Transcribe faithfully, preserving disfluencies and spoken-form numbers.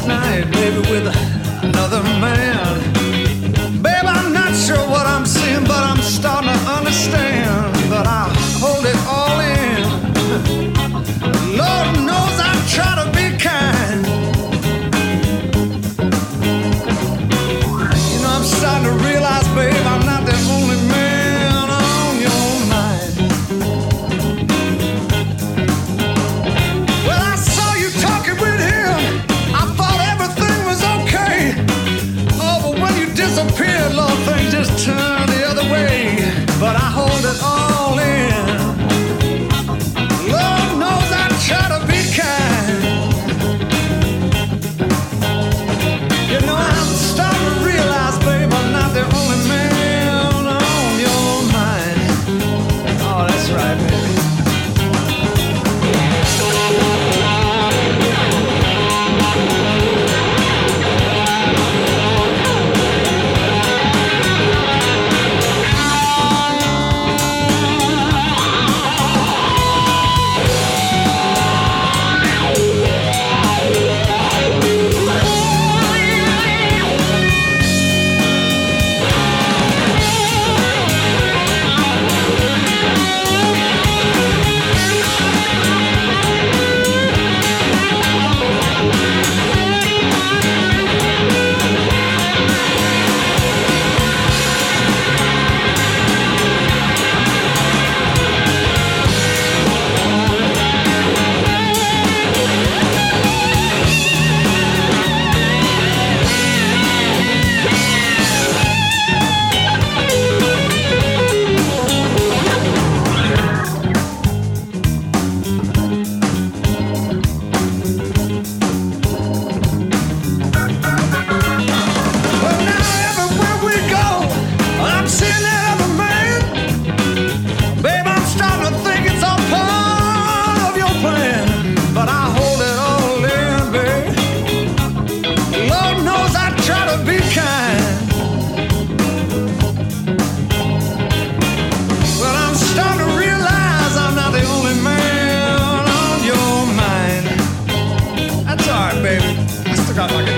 last night, baby, with another man. Babe, I'm not sure what I'm seeing, but I'm starting to understand. But I hold it all in. Lord knows I try to be kind. You know, I'm starting to realize, babe, I'm not the only man on your mind. Well, I saw you talking with him. I thought everything was okay. Oh, but when you disappeared, Lord, things just turned the other way. But I hold it all in. Lord knows I try to be kind. You know, I'm starting to realize, babe, I'm not the only man on your mind. Oh, that's right, baby. Got like a